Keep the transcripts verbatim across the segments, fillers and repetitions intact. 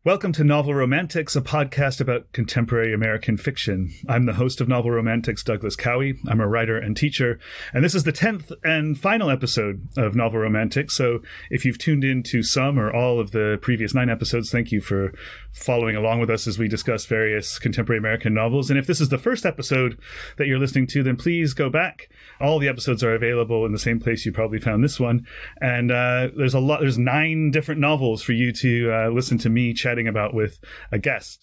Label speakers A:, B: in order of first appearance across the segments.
A: Welcome to Novel Romantics, a podcast about contemporary American fiction. I'm the host of Novel Romantics, Douglas Cowie. I'm a writer and teacher, and this is the tenth and final episode of Novel Romantics. So if you've tuned in to some or all of the previous nine episodes, thank you for following along with us as we discuss various contemporary American novels. And if this is the first episode that you're listening to, then please go back. All the episodes are available in the same place you probably found this one. And uh, there's a lot, there's nine different novels for you to uh, listen to me chatting about with a guest.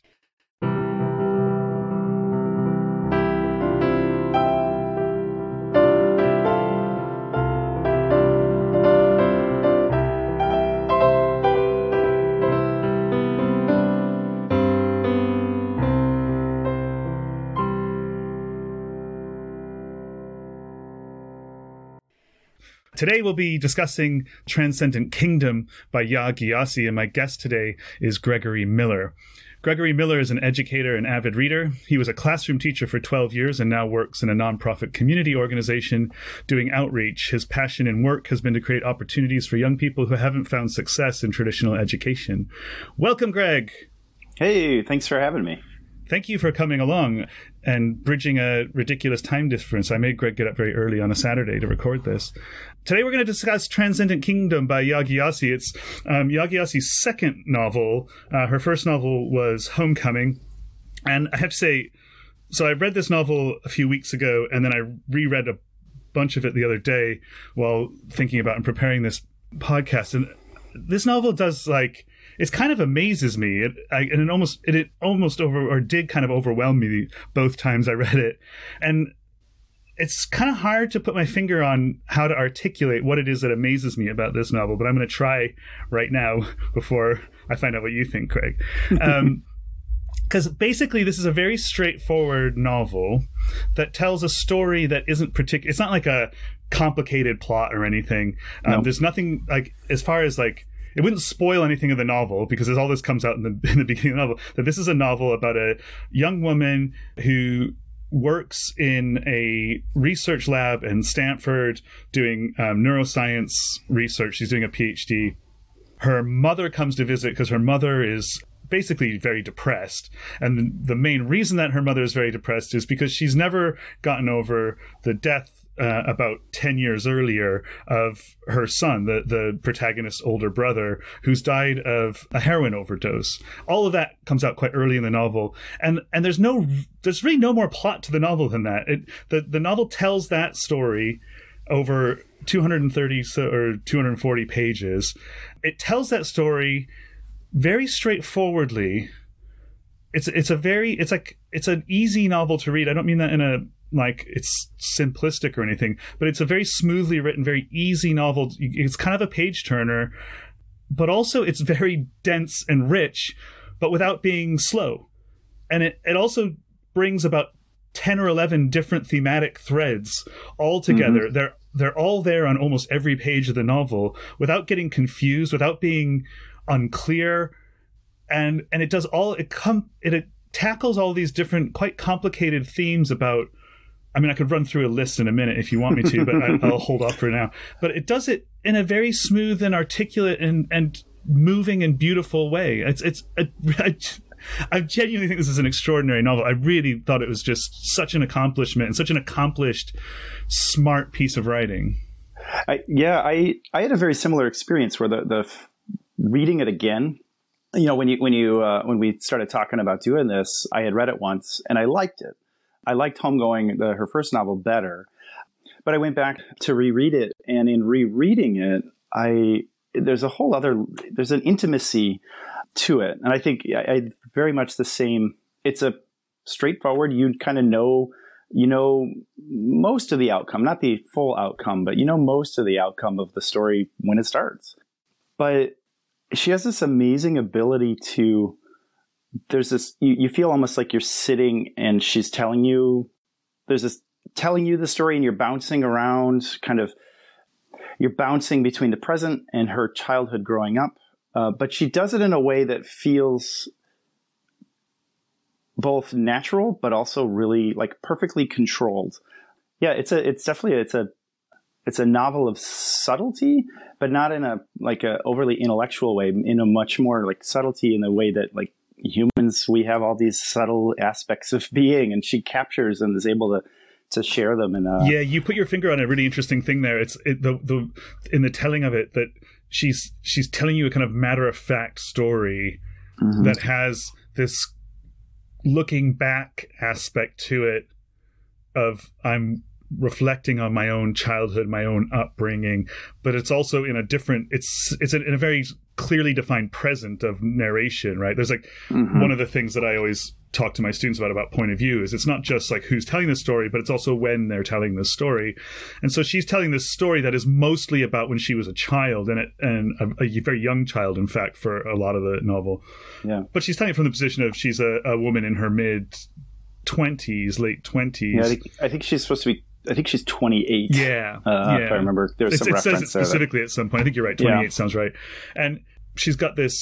A: Today we'll be discussing Transcendent Kingdom by Yaa Gyasi, and my guest today is Gregory Miller. Gregory Miller is an educator and avid reader. He was a classroom teacher for twelve years and now works in a nonprofit community organization doing outreach. His passion and work has been to create opportunities for young people who haven't found success in traditional education. Welcome, Greg.
B: Hey, thanks for having me.
A: Thank you for coming along and bridging a ridiculous time difference. I made Greg get up very early on a Saturday to record this. Today we're going to discuss Transcendent Kingdom by Yaa Gyasi. It's um, Yaa Gyasi's second novel. Uh, her first novel was Homecoming. And I have to say, so I read this novel a few weeks ago, and then I reread a bunch of it the other day while thinking about and preparing this podcast. And this novel does, like, it kind of amazes me. It, I, and it almost, it, it almost over, or did kind of overwhelm me both times I read it. And it's kind of hard to put my finger on how to articulate what it is that amazes me about this novel, but I'm going to try right now before I find out what you think, Craig. Um, because basically this is a very straightforward novel that tells a story that isn't particular. It's not like a complicated plot or anything. Um, no. There's nothing, like, as far as, like, it wouldn't spoil anything of the novel, because as all this comes out in the, in the beginning of the novel, that this is a novel about a young woman who works in a research lab in Stanford doing um, neuroscience research. She's doing a PhD. Her mother comes to visit because her mother is basically very depressed. And the main reason that her mother is very depressed is because she's never gotten over the death Uh, about ten years earlier of her son, the, the protagonist's older brother, who's died of a heroin overdose. All of that comes out quite early in the novel. And and there's no there's really no more plot to the novel than that. It, the, the novel tells that story over two hundred thirty or two hundred forty pages. It tells that story very straightforwardly. It's it's a very it's like it's an easy novel to read. I don't mean that in a like it's simplistic or anything, but it's a very smoothly written, very easy novel. It's kind of a page turner, but also it's very dense and rich, but without being slow. And it, it also brings about ten or eleven different thematic threads all together. Mm-hmm. They're they're all there on almost every page of the novel without getting confused, without being unclear. And and it does all it come it, it tackles all these different quite complicated themes about, I mean, I could run through a list in a minute if you want me to, but I, I'll hold off for now. But it does it in a very smooth and articulate and, and moving and beautiful way. It's it's a, I, I genuinely think this is an extraordinary novel. I really thought it was just such an accomplishment and such an accomplished, smart piece of writing.
B: I, yeah, I I had a very similar experience where the the reading it again. You know, when you when you uh, when we started talking about doing this, I had read it once and I liked it. I liked Homegoing, the, her first novel, better. But I went back to reread it, and in rereading it, I there's a whole other, there's an intimacy to it. And I think I, I very much the same. It's a straightforward, you kind of know, you know most of the outcome, not the full outcome, but you know most of the outcome of the story when it starts. But she has this amazing ability to, there's this, you, you feel almost like you're sitting and she's telling you, there's this telling you the story, and you're bouncing around, kind of, you're bouncing between the present and her childhood growing up. Uh, but she does it in a way that feels both natural, but also really like perfectly controlled. Yeah, it's a, it's definitely, it's a, it's a novel of subtlety, but not in a like a overly intellectual way, in a much more like subtlety in the way that like humans, we have all these subtle aspects of being, and she captures and is able to to share them. And
A: yeah, you put your finger on a really interesting thing there. It's it, the the in the telling of it that she's she's telling you a kind of matter of fact story mm-hmm. that has this looking back aspect to it of I'm reflecting on my own childhood, my own upbringing, but it's also in a different, it's it's in a very clearly defined present of narration, right? There's like mm-hmm. one of the things that I always talk to my students about about point of view is it's not just like who's telling the story, but it's also when they're telling the story. And so she's telling this story that is mostly about when she was a child, and it and a, a very young child, in fact, for a lot of the novel.
B: Yeah.
A: But she's telling it from the position of she's a, a woman in her mid twenties, late twenties.
B: Yeah, I think, I think she's supposed to be I think she's twenty-eight.
A: Yeah,
B: uh,
A: yeah.
B: If I remember, there was
A: it's,
B: some
A: it
B: reference
A: says it specifically
B: there
A: at some point. I think you're right. twenty-eight
B: yeah.
A: sounds right. And she's got this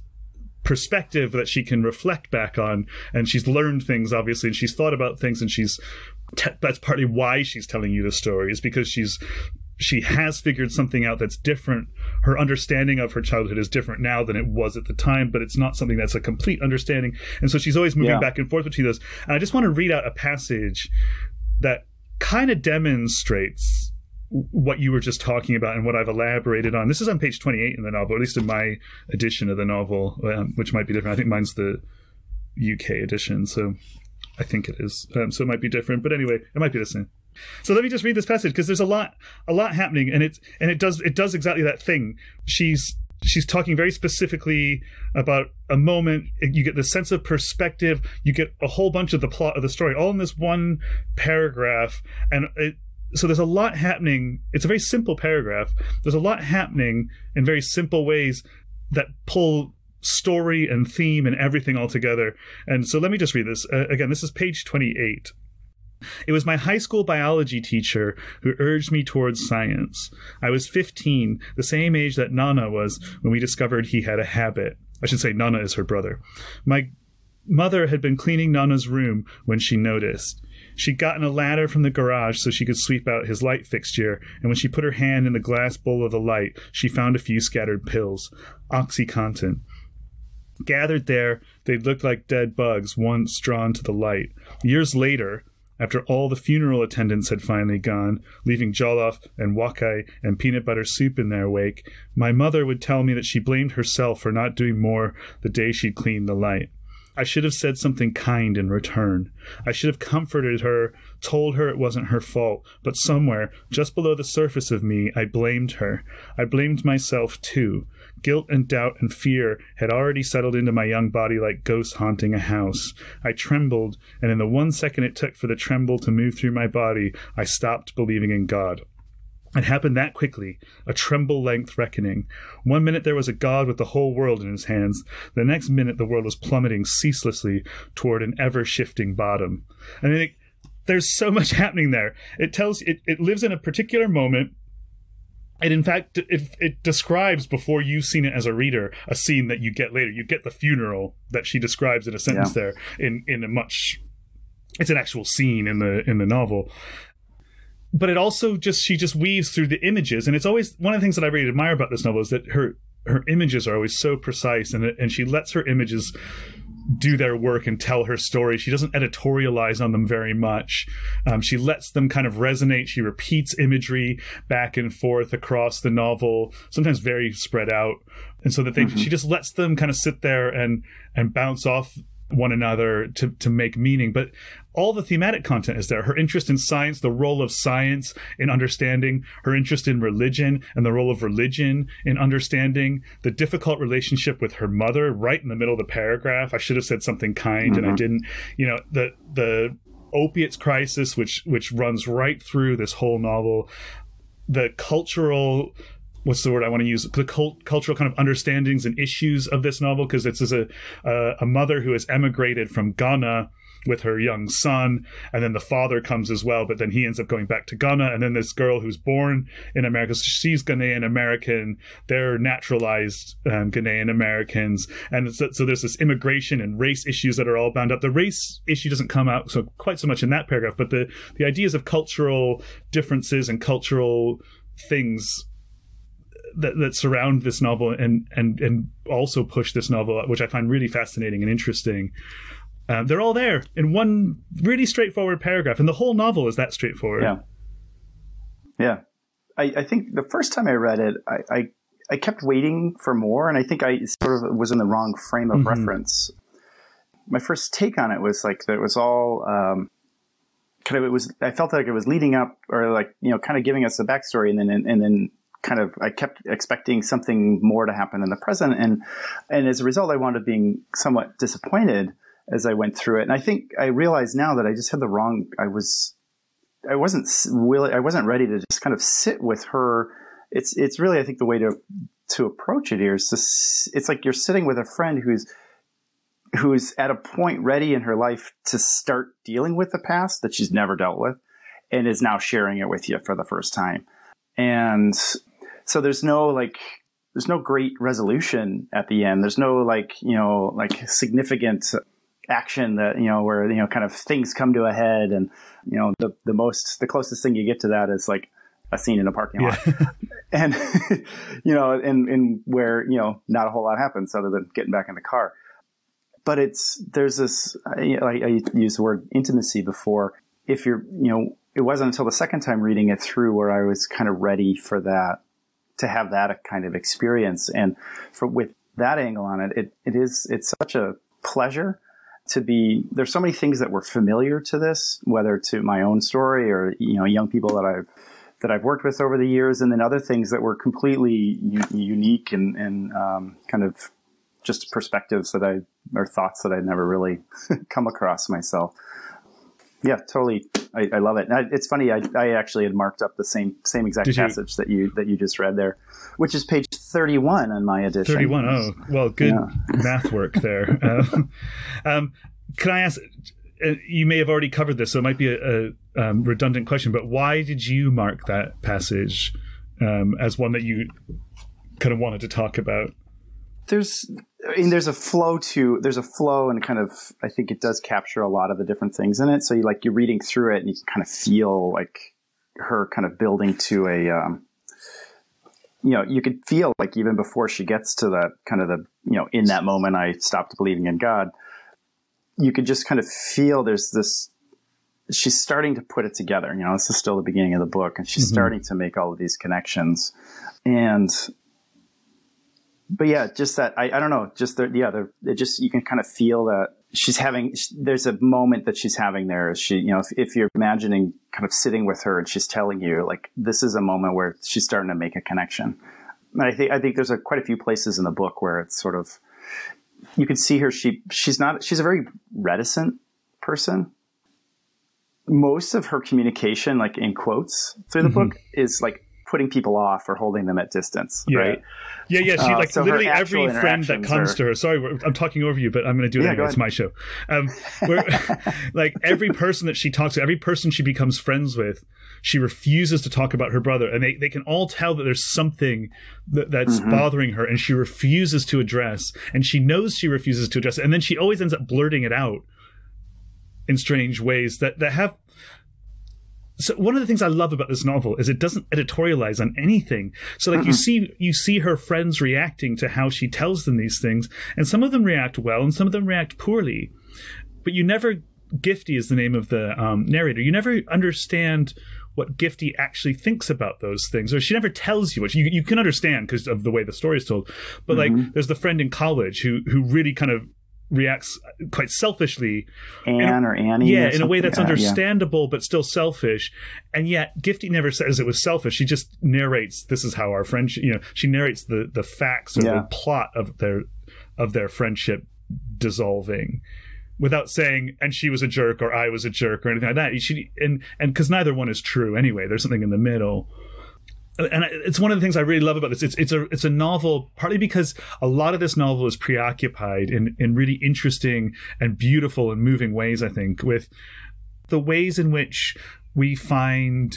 A: perspective that she can reflect back on, and she's learned things, obviously, and she's thought about things, and she's te- that's partly why she's telling you the story, is because she's she has figured something out that's different. Her understanding of her childhood is different now than it was at the time, but it's not something that's a complete understanding. And so she's always moving
B: yeah.
A: back and forth between those. And I just want to read out a passage that kind of demonstrates what you were just talking about and what I've elaborated on. This is on page twenty-eight in the novel, at least in my edition of the novel, um, which might be different. I think mine's the U K edition, so I think it is. Um, so it might be different, but anyway, it might be the same. So let me just read this passage because there's a lot, a lot happening, and it and it does it does exactly that thing. She's she's talking very specifically about a moment. You get the sense of perspective. You get a whole bunch of the plot of the story all in this one paragraph, and it, so there's a lot happening. It's a very simple paragraph. There's a lot happening in very simple ways that pull story and theme and everything all together. And so let me just read this uh, again. This is page twenty-eight. It was my high school biology teacher who urged me towards science. I was fifteen, the same age that Nana was when we discovered he had a habit. I should say Nana is her brother. My mother had been cleaning Nana's room when she noticed. She'd gotten a ladder from the garage so she could sweep out his light fixture, and when she put her hand in the glass bowl of the light, she found a few scattered pills. OxyContin. Gathered there, they looked like dead bugs once drawn to the light. Years later, after all the funeral attendants had finally gone, leaving jollof and wakai and peanut butter soup in their wake, my mother would tell me that she blamed herself for not doing more the day she'd cleaned the light. I should have said something kind in return. I should have comforted her, told her it wasn't her fault, but somewhere, just below the surface of me, I blamed her. I blamed myself, too. Guilt and doubt and fear had already settled into my young body like ghosts haunting a house. I trembled, and in the one second it took for the tremble to move through my body, I stopped believing in God. It happened that quickly, a tremble-length reckoning. One minute there was a God with the whole world in his hands. The next minute the world was plummeting ceaselessly toward an ever-shifting bottom. And I think there's so much happening there. It tells it, it lives in a particular moment. And in fact, it, it describes, before you've seen it as a reader, a scene that you get later. You get the funeral that she describes in a sentence yeah. there in, in a much... It's an actual scene in the in the novel. But it also just, she just weaves through the images. And it's always, one of the things that I really admire about this novel is that her her images are always so precise, and and she lets her images do their work and tell her story. She doesn't editorialize on them very much. Um, she lets them kind of resonate. She repeats imagery back and forth across the novel, sometimes very spread out. And so that they, mm-hmm. she just lets them kind of sit there and and bounce off one another to to make meaning. But all the thematic content is there. Her interest in science, the role of science in understanding, her interest in religion and the role of religion in understanding, the difficult relationship with her mother right in the middle of the paragraph. I should have said something kind mm-hmm. and I didn't. You know, the the opiates crisis, which which runs right through this whole novel. The cultural what's the word I want to use? The cult, cultural kind of understandings and issues of this novel, because it's as a uh, a mother who has emigrated from Ghana with her young son, and then the father comes as well, but then he ends up going back to Ghana, and then this girl who's born in America, so she's Ghanaian American, they're naturalized um, Ghanaian Americans, and so, so there's this immigration and race issues that are all bound up. The race issue doesn't come out so quite so much in that paragraph, but the the ideas of cultural differences and cultural things that, that surround this novel and, and, and also push this novel, which I find really fascinating and interesting. Um, they're all there in one really straightforward paragraph, and the whole novel is that straightforward.
B: Yeah. Yeah. I, I think the first time I read it, I, I, I kept waiting for more, and I think I sort of was in the wrong frame of mm-hmm. reference. My first take on it was like that it was all um, kind of, it was, I felt like it was leading up, or like, you know, kind of giving us a backstory, and then, and, and then kind of, I kept expecting something more to happen in the present. And, and as a result, I wound up being somewhat disappointed as I went through it. And I think I realize now that I just had the wrong, I was, I wasn't willing, I wasn't ready to just kind of sit with her. It's, it's really, I think the way to, to approach it here is to, it's like you're sitting with a friend who's, who's at a point ready in her life to start dealing with the past that she's never dealt with, and is now sharing it with you for the first time. And so there's no like, there's no great resolution at the end. There's no like, you know, like significant action that, you know, where, you know, kind of things come to a head. And, you know, the, the most, the closest thing you get to that is like a scene in a parking lot. Yeah. And, you know, and, and where, you know, not a whole lot happens other than getting back in the car. But it's, there's this, I, I used the word intimacy before. If you're, you know, it wasn't until the second time reading it through where I was kind of ready for that, to have that kind of experience. And for, with that angle on it, it, it is, it's such a pleasure to be, there's so many things that were familiar to this, whether to my own story or, you know, young people that I've, that I've worked with over the years. And then other things that were completely u- unique and, and um, kind of just perspectives that I, or thoughts that I'd never really come across myself. Yeah, totally. I, I love it. And I, it's funny. I, I actually had marked up the same same exact Did passage you? that you that you just read there, which is page thirty-one on my edition.
A: thirty-one. Oh, well, good yeah. math work there. um, um, can I ask? Uh, you may have already covered this, so it might be a, a um, redundant question. But why did you mark that passage um, as one that you kind of wanted to talk about?
B: There's, I mean, there's a flow to, there's a flow and kind of, I think it does capture a lot of the different things in it. So you like, you're reading through it and you can kind of feel like her kind of building to a, um, you know, you could feel like even before she gets to that kind of the, you know, in that moment, I stopped believing in God. You could just kind of feel there's this, she's starting to put it together. You know, this is still the beginning of the book, and she's mm-hmm. starting to make all of these connections. And, but yeah, just that, I, I don't know, just the, yeah, the, it just, you can kind of feel that she's having, there's a moment that she's having there. Is she, you know, if, if you're imagining kind of sitting with her and she's telling you like, this is a moment where she's starting to make a connection. And I think, I think there's a, quite a few places in the book where it's sort of, you can see her, she, she's not, she's a very reticent person. Most of her communication, like in quotes through the mm-hmm. book, is like putting people off or holding them at distance,
A: yeah.
B: right?
A: Yeah, yeah. She
B: uh,
A: like
B: so
A: literally every friend that comes
B: are...
A: to her. Sorry, I'm talking over you, but I'm going to do it
B: yeah,
A: anyway. It's my show. Um, where, like every person that she talks to, every person she becomes friends with, she refuses to talk about her brother, and they, they can all tell that there's something that, that's mm-hmm. bothering her, and she refuses to address, and she knows she refuses to address it, and then she always ends up blurting it out in strange ways that that have. So one of the things I love about this novel is it doesn't editorialize on anything. So like mm-hmm. you see, you see her friends reacting to how she tells them these things, and some of them react well and some of them react poorly. But you never, Gifty is the name of the um, narrator. You never understand what Gifty actually thinks about those things, or she never tells you what you, you can understand because of the way the story is told. But mm-hmm. like there's the friend in college who, who really kind of reacts quite selfishly,
B: Anne
A: in,
B: or Annie,
A: yeah,
B: or
A: in a way that's
B: like that,
A: understandable
B: yeah.
A: but still selfish. And yet, Gifty never says it was selfish. She just narrates, "This is how our friendship." You know, she narrates the the facts or yeah. the plot of their of their friendship dissolving, without saying, "And she was a jerk," or "I was a jerk," or anything like that. She and and because neither one is true anyway. There's something in the middle. and it's one of the things I really love about this. It's it's a it's a novel partly because a lot of this novel is preoccupied in in really interesting and beautiful and moving ways, I think, with the ways in which we find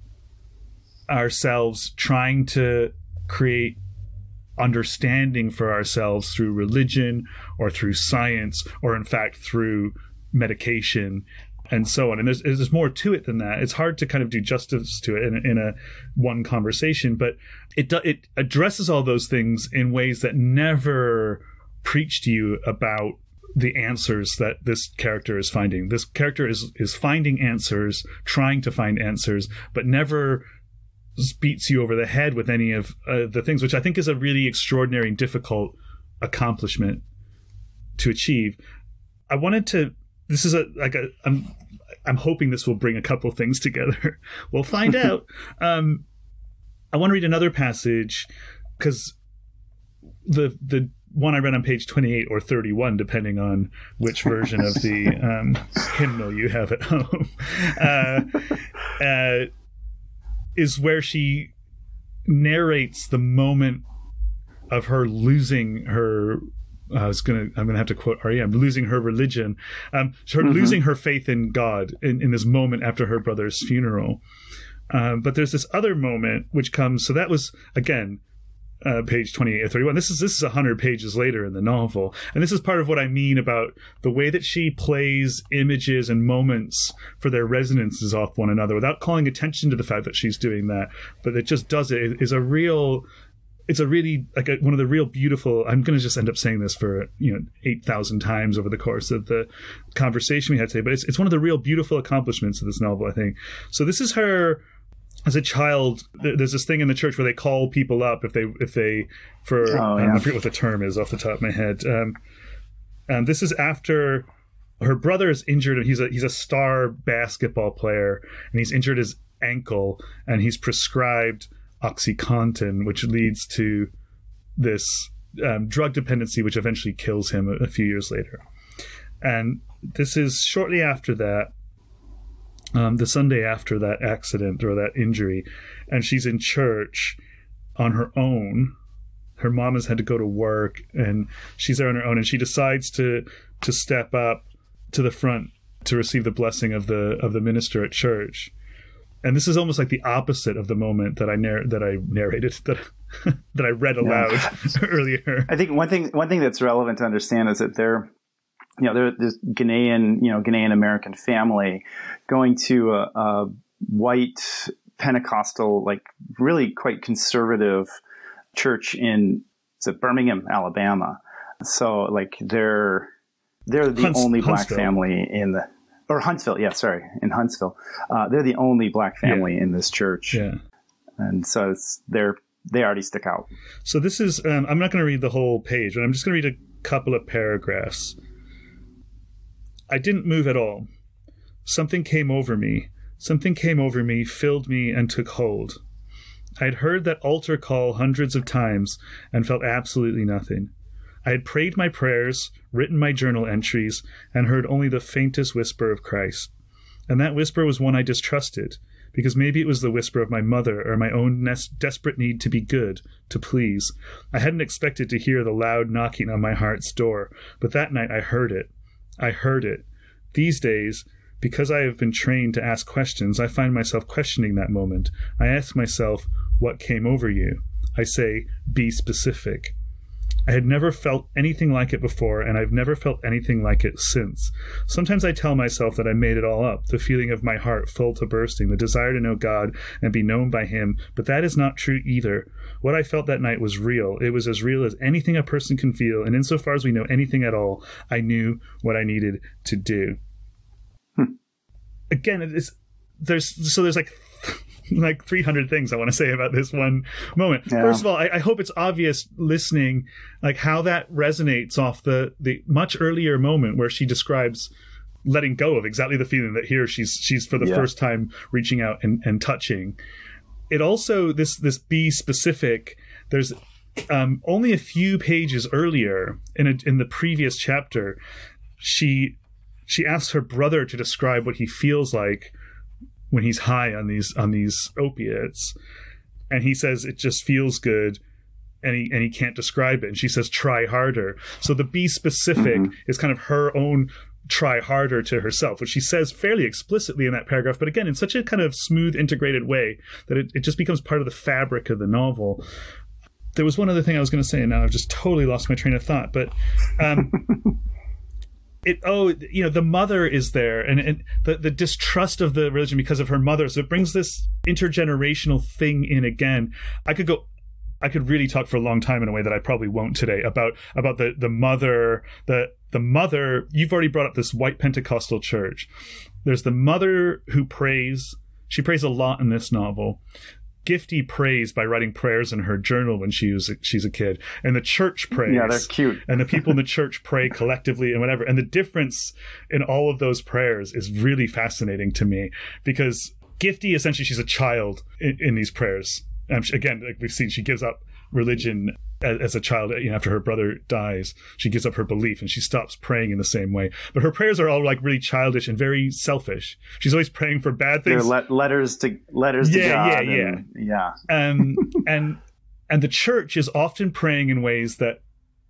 A: ourselves trying to create understanding for ourselves through religion or through science or in fact through medication and so on. And there's there's more to it than that. It's hard to kind of do justice to it in, in a one conversation, but it do, it addresses all those things in ways that never preach to you about the answers that this character is finding. This character is is finding answers, trying to find answers, but never beats you over the head with any of uh, the things, which I think is a really extraordinary and difficult accomplishment to achieve. I wanted to. This is a like a. I'm I'm hoping this will bring a couple things together. We'll find out. Um, I want to read another passage because the the one I read on page twenty-eight or thirty-one, depending on which version of the um, hymnal you have at home, uh, uh, is where she narrates the moment of her losing her. I was gonna. I'm gonna have to quote R E M. Losing her religion, um, her mm-hmm. losing her faith in God in, in this moment after her brother's funeral. Um, but there's this other moment which comes. So that was again, uh, page twenty-eight or thirty-one. This is this is a hundred pages later in the novel, and this is part of what I mean about the way that she plays images and moments for their resonances off one another without calling attention to the fact that she's doing that. But it just does it. It is a real. It's a really, like a, one of the real beautiful, I'm going to just end up saying this for, you know, eight thousand times over the course of the conversation we had today, but it's it's one of the real beautiful accomplishments of this novel, I think. So this is her, as a child, there's this thing in the church where they call people up if they, if they, for, oh, yeah. um, I forget what the term is off the top of my head. Um, and this is after her brother is injured, and he's a, he's a star basketball player, and he's injured his ankle, and he's prescribed OxyContin, which leads to this um, drug dependency, which eventually kills him a, a few years later. And this is shortly after that, um, the Sunday after that accident or that injury, and she's in church on her own. Her mom has had to go to work, and she's there on her own, and she decides to to step up to the front to receive the blessing of the of the minister at church. And this is almost like the opposite of the moment that I narr- that I narrated that that I read aloud yeah. earlier.
B: I think one thing one thing that's relevant to understand is that they're, you know, they're this Ghanaian, you know, Ghanaian American family going to a, a white Pentecostal, like really quite conservative church in is it Birmingham, Alabama. So like they're they're the Hunts- only black Huntsville. family in the. Or Huntsville, yeah, sorry, in Huntsville. Uh, they're the only black family yeah. in this church.
A: Yeah.
B: And so it's, they're, they already stick out.
A: So this is, um, I'm not going to read the whole page, but I'm just going to read a couple of paragraphs. I didn't move at all. Something came over me. Something came over me, filled me, and took hold. I had heard that altar call hundreds of times and felt absolutely nothing. I had prayed my prayers, written my journal entries, and heard only the faintest whisper of Christ. And that whisper was one I distrusted, because maybe it was the whisper of my mother or my own nes- desperate need to be good, to please. I hadn't expected to hear the loud knocking on my heart's door, but that night I heard it. I heard it. These days, because I have been trained to ask questions, I find myself questioning that moment. I ask myself, what came over you? I say, be specific. I had never felt anything like it before, and I've never felt anything like it since. Sometimes I tell myself that I made it all up, the feeling of my heart full to bursting, the desire to know God and be known by Him, but that is not true either. What I felt that night was real. It was as real as anything a person can feel, and insofar as we know anything at all, I knew what I needed to do. Hmm. Again, it is, there's so there's like like three hundred things I want to say about this one moment. Yeah. First of all, I, I hope it's obvious listening, like how that resonates off the, the much earlier moment where she describes letting go of exactly the feeling that here she's she's for the yeah. first time reaching out and, and touching. It also, this this be specific, there's um, only a few pages earlier in a, in the previous chapter, she she asks her brother to describe what he feels like when he's high on these on these opiates, and he says it just feels good, and he and he can't describe it, and she says try harder. So the be specific mm-hmm. is kind of her own try harder to herself, which she says fairly explicitly in that paragraph, but again in such a kind of smooth, integrated way that it, it just becomes part of the fabric of the novel. There was one other thing I was going to say, and now I've just totally lost my train of thought, but um it oh you know the mother is there, and, and the, the distrust of the religion because of her mother, so it brings this intergenerational thing in again. I could go I could really talk for a long time in a way that I probably won't today about about the the mother the the mother you've already brought up this white Pentecostal church. There's the mother who prays. She prays a lot in this novel. Gifty prays by writing prayers in her journal when she was a, she's a kid, and the church prays.
B: Yeah, they're cute.
A: And the people in the church pray collectively and whatever. And the difference in all of those prayers is really fascinating to me, because Gifty, essentially, she's a child in, in these prayers. Um, she, again, like we've seen, she gives up religion as, as a child. You know, after her brother dies, she gives up her belief and she stops praying in the same way. But her prayers are all like really childish and very selfish. She's always praying for bad things.
B: They're le- letters to letters
A: yeah,
B: to God.
A: Yeah, yeah,
B: and, yeah.
A: Um, and and the church is often praying in ways that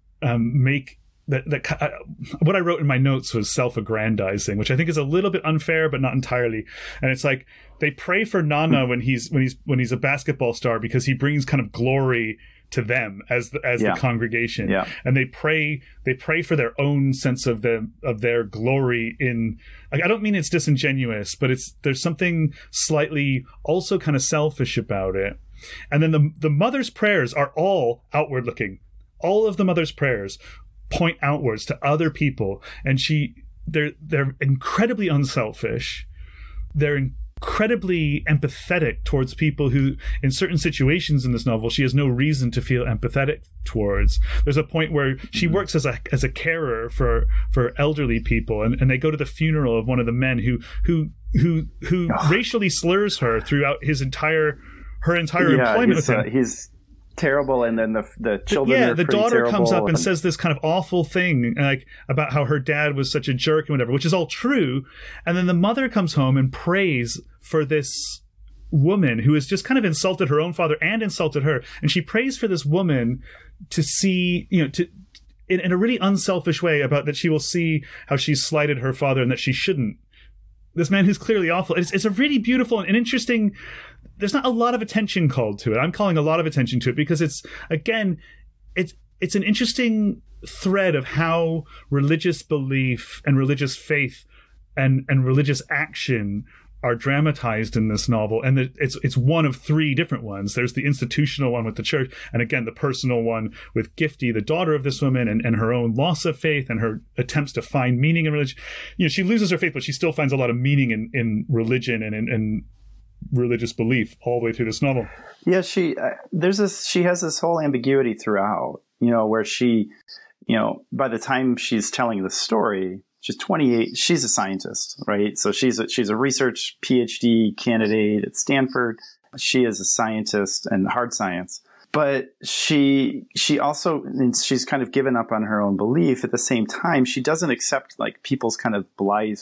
A: um, make. That, that uh, what I wrote in my notes was self-aggrandizing, which I think is a little bit unfair, but not entirely. And it's like they pray for Nana when he's when he's when he's a basketball star because he brings kind of glory to them as the, as yeah. the congregation.
B: Yeah.
A: And they pray they pray for their own sense of the of their glory in. Like, I don't mean it's disingenuous, but it's there's something slightly also kind of selfish about it. And then the the mother's prayers are all outward looking. All of the mother's prayers point outwards to other people, and she they're they're incredibly unselfish. They're incredibly empathetic towards people who in certain situations in this novel she has no reason to feel empathetic towards. There's a point where she mm-hmm. works as a as a carer for for elderly people, and, and they go to the funeral of one of the men who who who who oh. racially slurs her throughout his entire her entire
B: yeah,
A: employment
B: he's,
A: with him.
B: Uh, he's terrible, and then the the children
A: yeah
B: are
A: the daughter
B: terrible,
A: comes up and,
B: and
A: says this kind of awful thing like about how her dad was such a jerk and whatever, which is all true. And then the mother comes home and prays for this woman who has just kind of insulted her own father and insulted her, and she prays for this woman to see, you know, to in, in a really unselfish way, about that she will see how she's slighted her father and that she shouldn't. This man who's clearly awful. It's, it's a really beautiful and interesting. There's not a lot of attention called to it. I'm calling a lot of attention to it because it's, again, it's it's an interesting thread of how religious belief and religious faith and, and religious action are dramatized in this novel. And the, it's it's one of three different ones. There's the institutional one with the church, and again, the personal one with Gifty, the daughter of this woman, and, and her own loss of faith and her attempts to find meaning in religion. You know, she loses her faith, but she still finds a lot of meaning in, in religion and in, in religious belief all the way through this novel.
B: Yeah, she uh, there's this. She has this whole ambiguity throughout. You know, where she, you know, by the time she's telling the story, she's twenty-eight. She's a scientist, right? So she's a, she's a research P H D candidate at Stanford. She is a scientist and hard science, but she she also and she's kind of given up on her own belief. At the same time, she doesn't accept like people's kind of blithe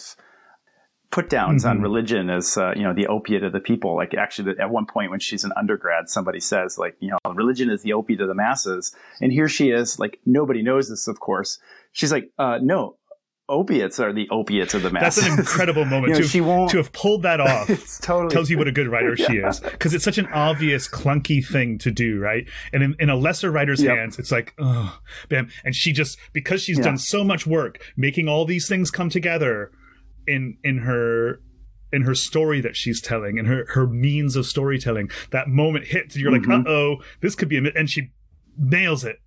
B: put downs mm-hmm. on religion as uh, you know, the opiate of the people. Like actually, at one point when she's an undergrad, somebody says like, you know, religion is the opiate of the masses, and here she is like, nobody knows this, of course. She's like, uh, no. Opiates are the opiates of the masses.
A: That's an incredible moment.
B: You know,
A: to,
B: she won't,
A: to have pulled that off
B: it's totally,
A: tells you what a good writer yeah. she is. Because it's such an obvious, clunky thing to do, right? And in, in a lesser writer's yep. hands, it's like, oh, bam. And she just, because she's yeah. done so much work making all these things come together in in her in her story that she's telling, and her, her means of storytelling, that moment hits, you're mm-hmm. like, uh-oh, this could be a... And she nails it.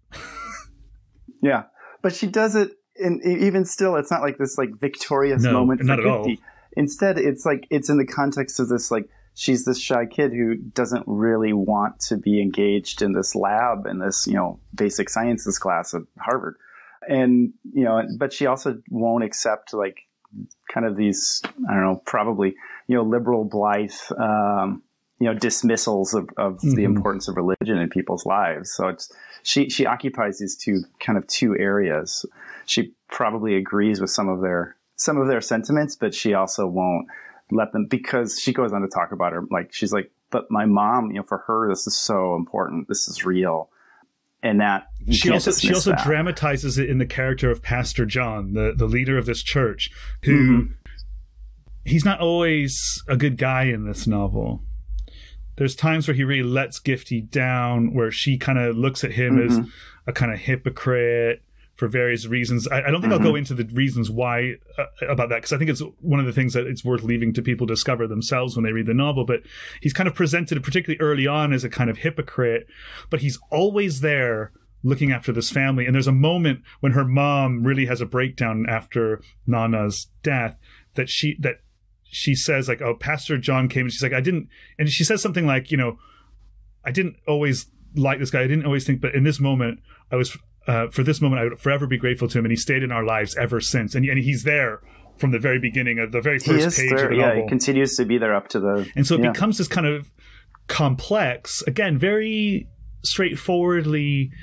B: Yeah. But she does it, and even still, it's not like this like victorious
A: no,
B: moment.
A: Not at all.
B: Instead, it's like it's in the context of this like she's this shy kid who doesn't really want to be engaged in this lab in this, you know, basic sciences class at Harvard, and you know, but she also won't accept like kind of these, I don't know, probably, you know, liberal blithe, um, you know, dismissals of, of mm-hmm. the importance of religion in people's lives. So it's she she occupies these two kind of two areas. She probably agrees with some of their some of their sentiments, but she also won't let them, because she goes on to talk about her, like she's like but my mom, you know, for her, this is so important. This is real. And that
A: she also she also that. dramatizes it in the character of Pastor John, the, the leader of this church, who mm-hmm. he's not always a good guy in this novel. There's times where he really lets Gifty down, where she kind of looks at him mm-hmm. as a kind of hypocrite for various reasons. I, I don't think mm-hmm. I'll go into the reasons why uh, about that, because I think it's one of the things that it's worth leaving to people to discover themselves when they read the novel. But he's kind of presented, particularly early on, as a kind of hypocrite, but he's always there looking after this family. And there's a moment when her mom really has a breakdown after Nana's death that she that she says, like, oh, Pastor John came, and she's like, I didn't, and she says something like, you know, I didn't always like this guy. I didn't always think, but in this moment, I was, uh, for this moment, I would forever be grateful to him. And he stayed in our lives ever since. And, and he's there from the very beginning of the very first page
B: there,
A: of the
B: yeah,
A: novel.
B: Yeah, he continues to be there up to the...
A: And so it
B: yeah.
A: becomes this kind of complex, again, very straightforwardly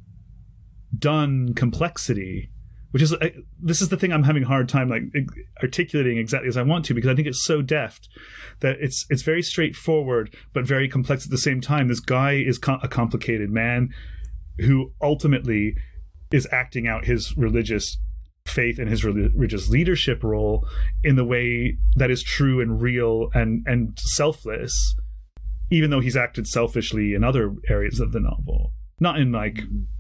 A: done complexity, which is, uh, this is the thing I'm having a hard time like articulating exactly as I want to, because I think it's so deft that it's it's very straightforward but very complex at the same time. This guy is com- a complicated man who ultimately is acting out his religious faith and his religious leadership role in the way that is true and real and and selfless, even though he's acted selfishly in other areas of the novel. Not in like,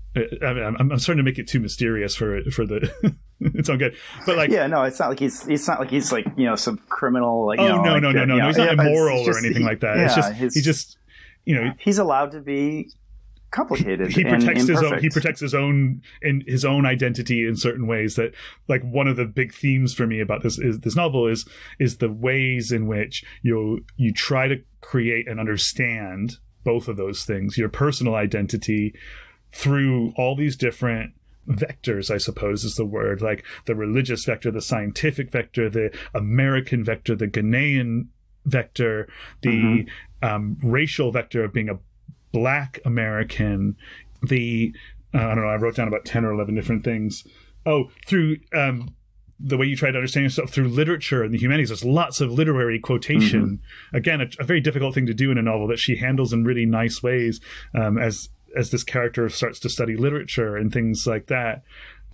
A: I mean, I'm, I'm starting to make it too mysterious for for the. It's all good, but like,
B: yeah, no, it's not like he's it's not like he's like you know some criminal. Like,
A: oh
B: you know,
A: no,
B: like,
A: no, no, no, no, he's not
B: yeah,
A: immoral
B: just,
A: or anything
B: he,
A: like that.
B: Yeah,
A: it's just
B: his,
A: he just you know
B: he's allowed to be complicated.
A: He, he protects
B: and
A: his
B: imperfect.
A: own. He protects his own in his own identity in certain ways. That, like, one of the big themes for me about this is this novel is is the ways in which you you try to create and understand both of those things, your personal identity, through all these different vectors, I suppose is the word, like the religious vector, the scientific vector, the American vector, the Ghanaian vector, the mm-hmm. um, racial vector of being a Black American, the uh, I don't know, I wrote down about ten or eleven different things. Oh, through um, the way you try to understand yourself through literature and the humanities. There's lots of literary quotation. Mm-hmm. Again, a, a very difficult thing to do in a novel that she handles in really nice ways um, as as this character starts to study literature and things like that.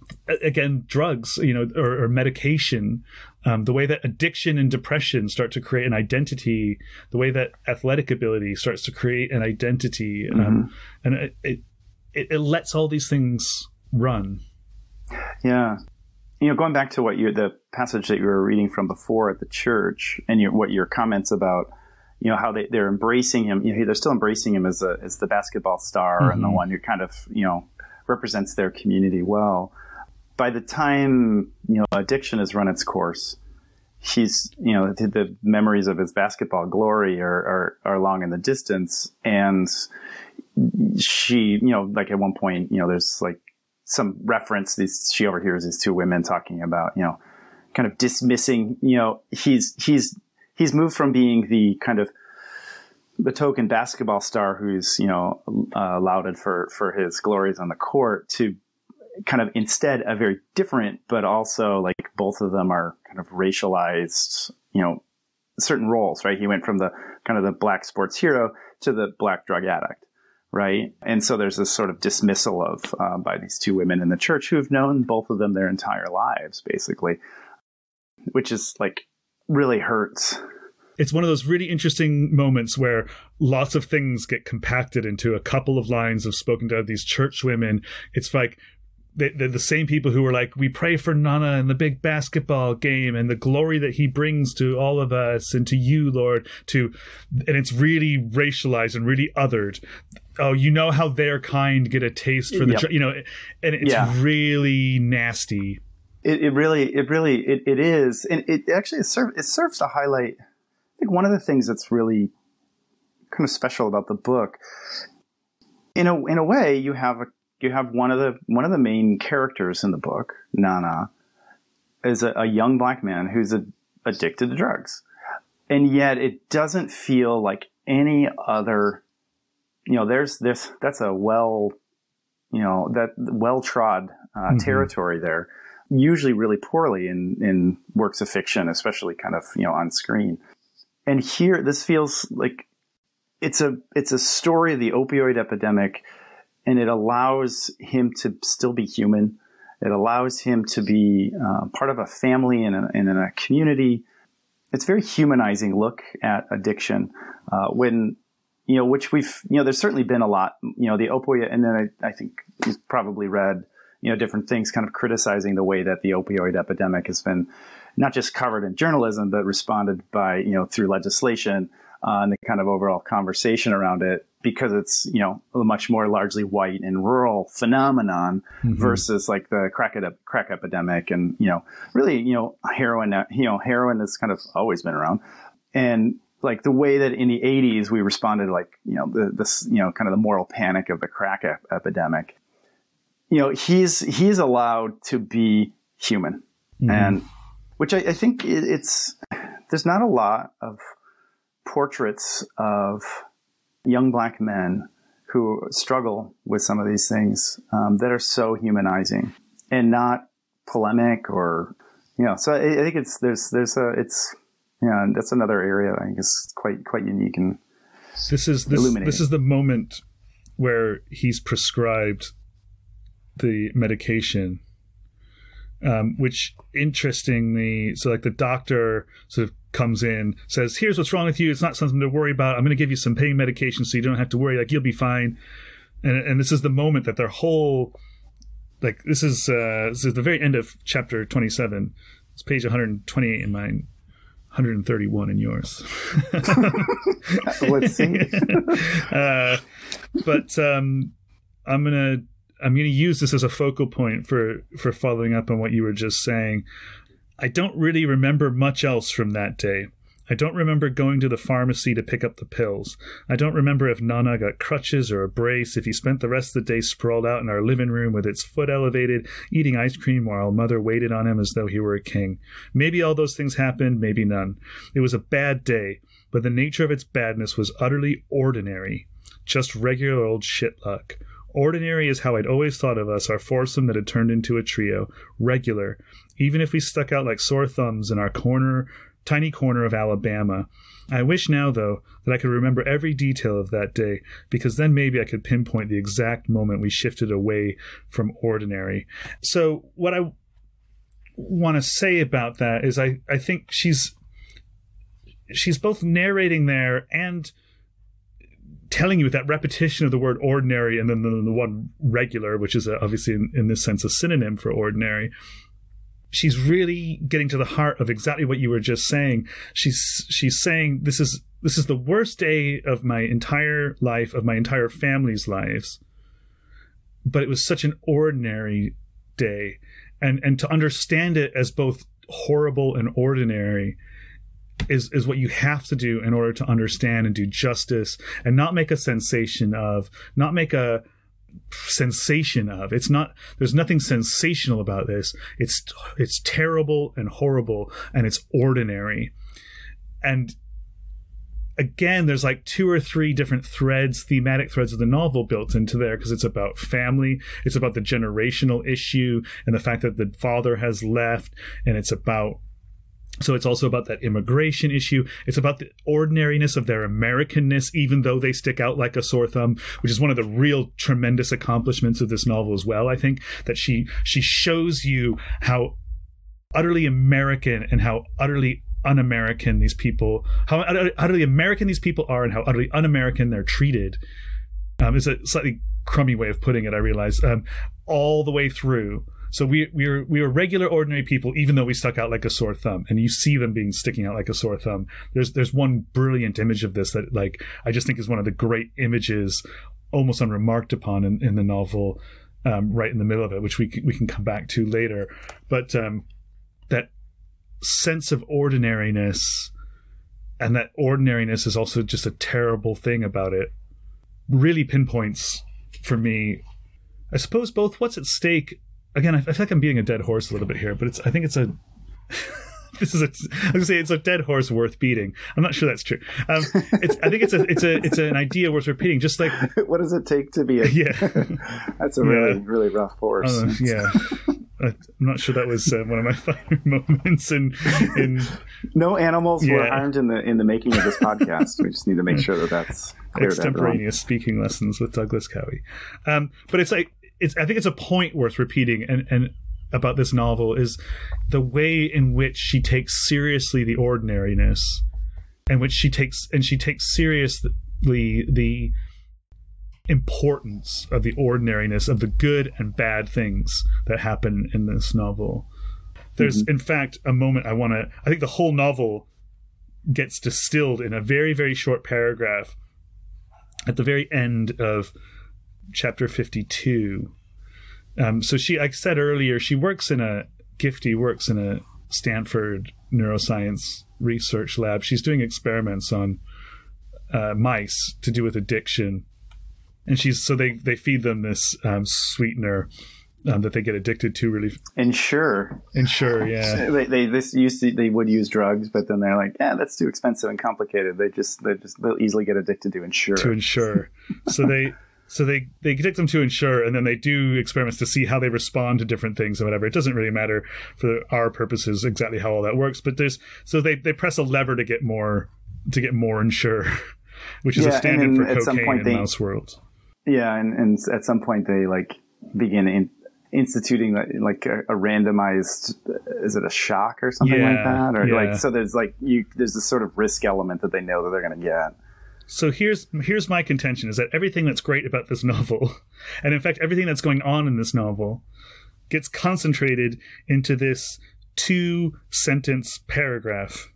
A: Again, drugs, you know, or, or medication, um, the way that addiction and depression start to create an identity, the way that athletic ability starts to create an identity, mm-hmm. um, and it, it it lets all these things run.
B: Yeah, you know, going back to what you the passage that you were reading from before at the church, and your, what your comments about, you know, how they, they're embracing him. You know, they're still embracing him as a as the basketball star mm-hmm. and the one who kind of, you know, represents their community well. By the time, you know, addiction has run its course, he's, you know, the, the memories of his basketball glory are, are, are long in the distance. And she, you know, like at one point, you know, there's like some reference, these, she overhears these two women talking about, you know, kind of dismissing, you know, he's, he's, he's moved from being the kind of the token basketball star who's, you know, uh, lauded for, for his glories on the court to kind of instead a very different, but also like both of them are kind of racialized, you know, certain roles, right? He went from the kind of the Black sports hero to the Black drug addict, right? And so there's this sort of dismissal of, uh, by these two women in the church who have known both of them their entire lives, basically, which is like really hurts.
A: It's one of those really interesting moments where lots of things get compacted into a couple of lines of spoken to these church women. It's like, they're the same people who were like, we pray for Nana in the big basketball game and the glory that he brings to all of us and to you, Lord, to, and it's really racialized and really othered. Oh, you know how their kind get a taste for the, yep. you know, and it's yeah. really nasty.
B: It, it really, it really, it, it is. And it actually, it, serve, it serves to highlight, I think one of the things that's really kind of special about the book, in a, in a way, you have a, You have one of the one of the main characters in the book, Nana, is a, a young Black man who's a, addicted to drugs, and yet it doesn't feel like any other. You know, there's this that's a well, you know, that well trod uh, mm-hmm. territory there, usually really poorly in in works of fiction, especially kind of you know on screen. And here, this feels like it's a it's a story of the opioid epidemic, and it allows him to still be human. It allows him to be uh, part of a family and, a, and in a community. It's a very humanizing look at addiction. Uh, when you know, which we've you know, there's certainly been a lot. You know, the opioid, and then I, I think you've probably read you know different things, kind of criticizing the way that the opioid epidemic has been not just covered in journalism, but responded by you know through legislation. Uh, and the kind of overall conversation around it, because it's, you know, a much more largely white and rural phenomenon mm-hmm. versus like the crack, ed- crack epidemic. And, you know, really, you know, heroin, you know, heroin has kind of always been around. And like the way that in the eighties we responded, like, you know, the, this, you know, kind of the moral panic of the crack ep- epidemic, you know, he's, he's allowed to be human. Mm-hmm. And which I, I think it, it's, there's not a lot of portraits of young black men who struggle with some of these things um, that are so humanizing and not polemic or, you know, so I, I think it's, there's, there's a, it's, yeah, that's another area I think is quite, quite unique and
A: this is, this, this is the moment where he's prescribed the medication, um, which interestingly, so like the doctor sort of comes in, says, here's what's wrong with you. It's not something to worry about. I'm going to give you some pain medication so you don't have to worry. Like, you'll be fine. And and this is the moment that their whole, like, this is, uh, this is the very end of chapter twenty-seven. It's page one hundred twenty-eight in mine, one hundred thirty-one in yours.
B: Let's see.
A: uh, but um, I'm going to, I'm going to use this as a focal point for, for following up on what you were just saying. I don't really remember much else from that day. I don't remember going to the pharmacy to pick up the pills. I don't remember if Nana got crutches or a brace, if he spent the rest of the day sprawled out in our living room with its foot elevated, eating ice cream while Mother waited on him as though he were a king. Maybe all those things happened, maybe none. It was a bad day, but the nature of its badness was utterly ordinary. Just regular old shit luck. Ordinary is how I'd always thought of us, our foursome that had turned into a trio. Regular. Even if we stuck out like sore thumbs in our corner, tiny corner of Alabama. I wish now, though, that I could remember every detail of that day, because then maybe I could pinpoint the exact moment we shifted away from ordinary. So what I want to say about that is I, I think she's she's both narrating there and telling you with that repetition of the word ordinary and then the, the one regular, which is a, obviously in, in this sense a synonym for ordinary. She's really getting to the heart of exactly what you were just saying. She's she's saying this is this is the worst day of my entire life, of my entire family's lives. But it was such an ordinary day. And and to understand it as both horrible and ordinary is is what you have to do in order to understand and do justice and not make a sensation of, not make a sensation of. It's not, there's nothing sensational about this. It's it's terrible and horrible and it's ordinary. And again, there's like two or three different threads, thematic threads of the novel built into there, because it's about family, it's about the generational issue and the fact that the father has left, and it's about So it's also about that immigration issue. It's about the ordinariness of their Americanness, even though they stick out like a sore thumb, which is one of the real tremendous accomplishments of this novel as well, I think, that she she shows you how utterly American and how utterly un-American these people, how utterly American these people are and how utterly un-American they're treated. Um, it's a slightly crummy way of putting it, I realize, um, all the way through. So we we were we were regular, ordinary people, even though we stuck out like a sore thumb. And you see them being sticking out like a sore thumb. There's there's one brilliant image of this that, like, I just think is one of the great images, almost unremarked upon in, in the novel, um, right in the middle of it, which we we can come back to later. But um, that sense of ordinariness, and that ordinariness is also just a terrible thing about it, really pinpoints for me, I suppose, both what's at stake. Again, I feel like I'm beating a dead horse a little bit here, but it's I think it's a this is a I was gonna say it's a dead horse worth beating. I'm not sure that's true. Um, it's I think it's a it's a it's an idea worth repeating. Just like,
B: what does it take to be a
A: yeah,
B: that's a really
A: yeah.
B: really rough horse.
A: Uh, yeah. I'm not sure that was uh, one of my finer moments in in
B: no animals
A: yeah.
B: were harmed in the in the making of this podcast. We just need to make sure that that's clear.
A: Extemporaneous speaking lessons with Douglas Cowie. Um, but it's like it's. I think it's a point worth repeating, and and about this novel is the way in which she takes seriously the ordinariness, and which she takes and she takes seriously the importance of the ordinariness of the good and bad things that happen in this novel. There's, mm-hmm. in fact, a moment I want to... I think the whole novel gets distilled in a very, very short paragraph at the very end of chapter fifty-two. Um, so she, like I said earlier, she works in a... Gifty works in a Stanford neuroscience research lab. She's doing experiments on uh, mice to do with addiction. And she's so they, they feed them this um, sweetener um, that they get addicted to. Really,
B: Ensure,
A: Ensure, yeah.
B: They they this used to they would use drugs, but then they're like, yeah, that's too expensive and complicated. They just they just they'll easily get addicted to Ensure.
A: To Ensure, so they so they they addict them to Ensure, and then they do experiments to see how they respond to different things and whatever. It doesn't really matter for our purposes exactly how all that works, but there's so they they press a lever to get more to get more Ensure, which is
B: yeah,
A: a standard for
B: at some
A: cocaine
B: point
A: in
B: they,
A: mouse world.
B: Yeah, and, and at some point they like begin in, instituting like a, a randomized, is it a shock or something
A: yeah,
B: like that, or
A: yeah.
B: like so there's like you there's this sort of risk element that they know that they're going to get.
A: So here's here's my contention: is that everything that's great about this novel, and in fact everything that's going on in this novel, gets concentrated into this two sentence paragraph.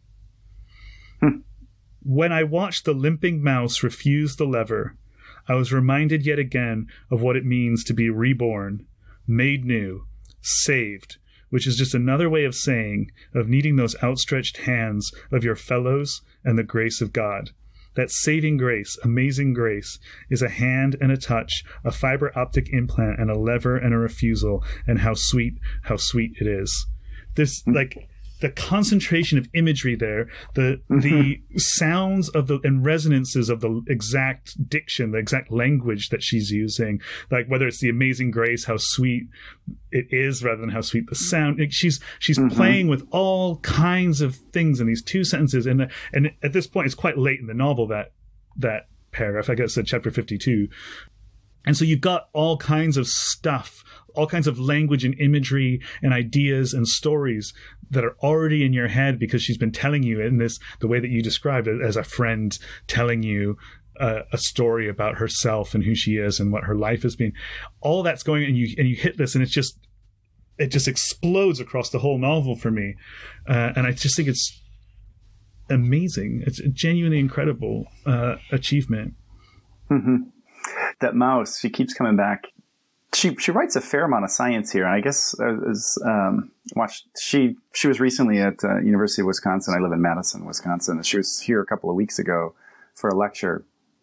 B: Hmm.
A: When I watched the limping mouse refuse the lever, I was reminded yet again of what it means to be reborn, made new, saved, which is just another way of saying of needing those outstretched hands of your fellows and the grace of God. That saving grace, amazing grace, is a hand and a touch, a fiber optic implant and a lever and a refusal, and how sweet, how sweet it is. This, like... The concentration of imagery there, the mm-hmm. the sounds of the and resonances of the exact diction, the exact language that she's using, like whether it's the amazing grace, how sweet it is rather than how sweet the sound. Like she's she's mm-hmm. playing with all kinds of things in these two sentences, and and at this point, it's quite late in the novel that that paragraph. I guess at chapter fifty-two. And so you've got all kinds of stuff, all kinds of language and imagery and ideas and stories that are already in your head because she's been telling you in this, the way that you described it, as a friend telling you uh, a story about herself and who she is and what her life has been. All that's going, and you and you hit this, and it's just it just explodes across the whole novel for me, uh, and I just think it's amazing. It's a genuinely incredible uh, achievement.
B: Mm-hmm. That mouse, she keeps coming back. She she writes a fair amount of science here, and I guess as um, watched she she was recently at uh, University of Wisconsin. I live in Madison, Wisconsin. And she was here a couple of weeks ago for a lecture,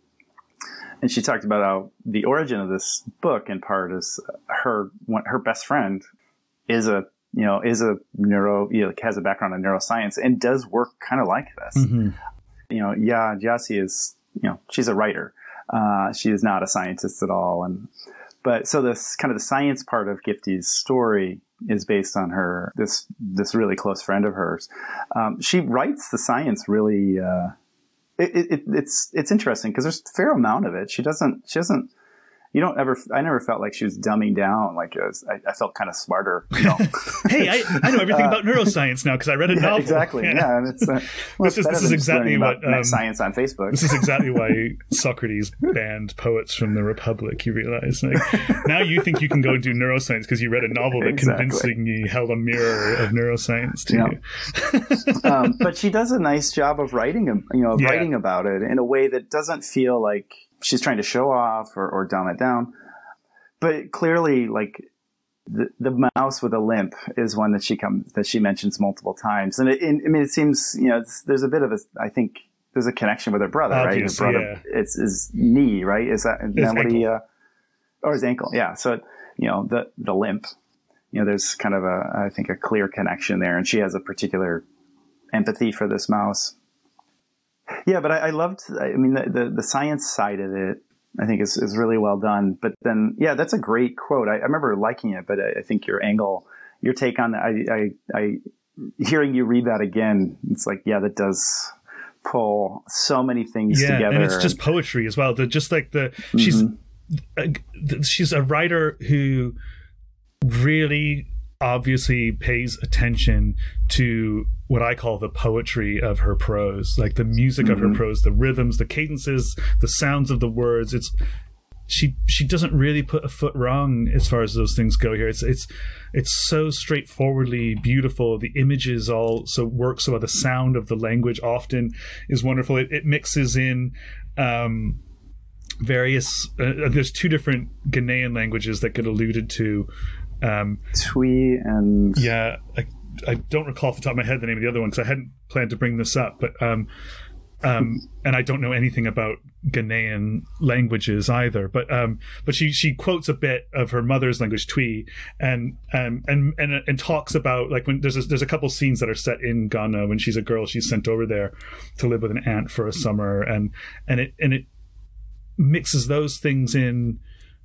B: and she talked about how the origin of this book, in part, is her her best friend is a you know is a neuro you know, has a background in neuroscience and does work kind of like this. Mm-hmm. You know, Yaa Gyasi is you know she's a writer. Uh, she is not a scientist at all. And, but so this kind of the science part of Gifty's story is based on her, this, this really close friend of hers. Um, she writes the science really, uh, it, it, it's, it's interesting because there's a fair amount of it. She doesn't, she doesn't, you don't ever, I never felt like she was dumbing down. Like was, I, I felt kind of smarter. You know?
A: Hey, I, I know everything uh, about neuroscience now because I read a
B: yeah,
A: novel.
B: Exactly. Yeah. yeah and it's, uh, well,
A: this is, this is exactly what,
B: um, science on Facebook.
A: This is exactly why Socrates banned poets from the Republic. You realize, like, now you think you can go do neuroscience because you read a novel that exactly. convincingly held a mirror of neuroscience to
B: yeah. you. um, but she does a nice job of writing, you know, of yeah. writing about it in a way that doesn't feel like she's trying to show off or, or dumb it down. But clearly, like the, the mouse with a limp is one that she comes that she mentions multiple times. And it, it, I mean, it seems, you know, it's, there's a bit of a, I think there's a connection with her brother,
A: Obviously,
B: right? Her brother, yeah. It's his knee, right? Is that, is that what he, uh, or his ankle? Yeah. So, you know, the, the limp, you know, there's kind of a, I think a clear connection there. And she has a particular empathy for this mouse. Yeah, but I, I loved, I mean, the, the, the science side of it I think is, is really well done. But then, yeah, that's a great quote. I, I remember liking it, but I, I think your angle, your take on that, I, I, I, hearing you read that again, it's like, yeah, that does pull so many things
A: yeah,
B: together.
A: And it's just poetry as well. The, just like the, she's, mm-hmm. she's a writer who really obviously pays attention to what I call the poetry of her prose, like the music mm-hmm. of her prose, the rhythms, the cadences, the sounds of the words. It's she she doesn't really put a foot wrong as far as those things go here. It's it's it's so straightforwardly beautiful. The images all so work so well. The sound of the language often is wonderful. It, it mixes in um, various. Uh, there's two different Ghanaian languages that get alluded to. Um,
B: Twi and
A: yeah, I, I don't recall off the top of my head the name of the other one because I hadn't planned to bring this up, but um, um, and I don't know anything about Ghanaian languages either. But um, but she she quotes a bit of her mother's language, Twi, and um, and and and talks about like when there's a, there's a couple scenes that are set in Ghana when she's a girl, she's sent over there to live with an aunt for a summer, and and it and it mixes those things in.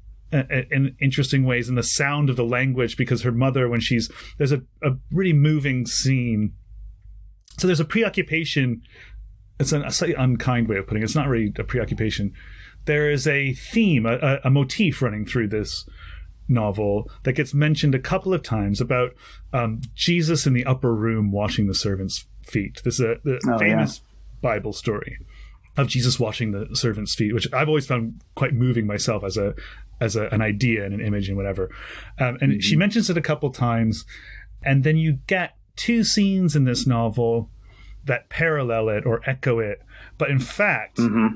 A: in interesting ways, in the sound of the language, because her mother, when she's there's a, a really moving scene. So there's a preoccupation. It's an, a slightly unkind way of putting it. It's not really a preoccupation. There is a theme, a, a motif running through this novel that gets mentioned a couple of times about um, Jesus in the upper room washing the servants' feet. This is a the oh, famous yeah. Bible story of Jesus washing the servants' feet, which I've always found quite moving myself as a as a, an idea and an image and whatever. Um, and mm-hmm. she mentions it a couple times, and then you get two scenes in this novel that parallel it or echo it. But in fact, mm-hmm.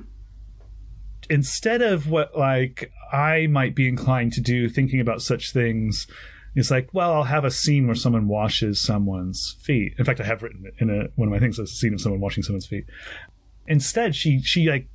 A: instead of what like I might be inclined to do thinking about such things, it's like, well, I'll have a scene where someone washes someone's feet. In fact, I have written it in a, one of my things, a scene of someone washing someone's feet. Instead, she she like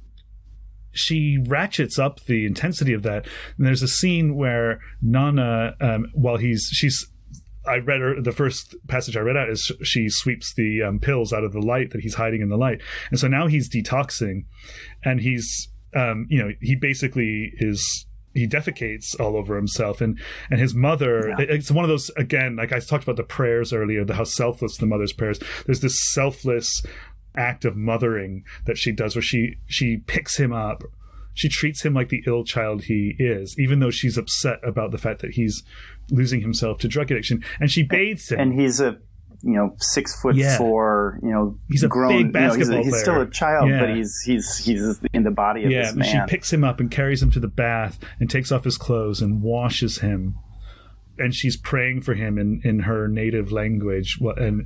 A: she ratchets up the intensity of that. And there's a scene where Nana, um, while he's she's, I read her the first passage I read out is she sweeps the um, pills out of the light that he's hiding in the light, and so now he's detoxing, and he's um, you know he basically is. He defecates all over himself, and and his mother. Yeah. It's one of those again, like I talked about the prayers earlier, the how selfless the mother's prayers. There's this selfless act of mothering that she does where she she picks him up, she treats him like the ill child he is, even though she's upset about the fact that he's losing himself to drug addiction, and she bathes him.
B: And he's a you know six foot
A: yeah.
B: four you know
A: he's a
B: grown
A: big basketball
B: you know, he's, a, he's still a child,
A: yeah.
B: but he's he's he's in the body of
A: yeah,
B: this man.
A: She picks him up and carries him to the bath and takes off his clothes and washes him, and she's praying for him in in her native language, and